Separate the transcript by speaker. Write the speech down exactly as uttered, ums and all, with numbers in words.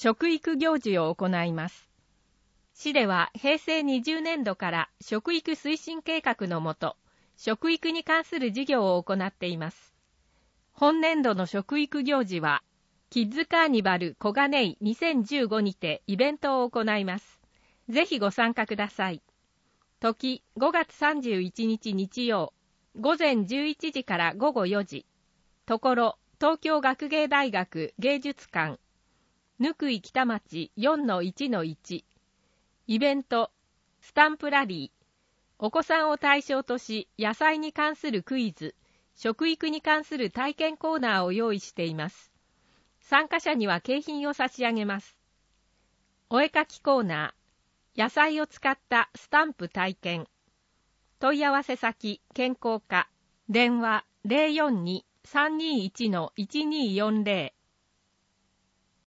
Speaker 1: 食育行事を行います。市ではへいせいにじゅうねんどから食育推進計画のもと、食育に関する事業を行っています。本年度の食育行事は、キッズカーニバル小金井にせんじゅうごにてイベントを行います。ぜひご参加ください。時ごがつさんじゅういちにち日曜、ごぜんじゅういちじからごごよじ。ところ、東京学芸大学芸術館、貫井北町 よんのいちのいち。イベント、スタンプラリー。お子さんを対象とし、野菜に関するクイズ、食育に関する体験コーナーを用意しています。参加者には景品を差し上げます。お絵かきコーナー、野菜を使ったスタンプ体験。問い合わせ先、健康課、電話 ゼロよんに さんにいちのいちにーよんゼロ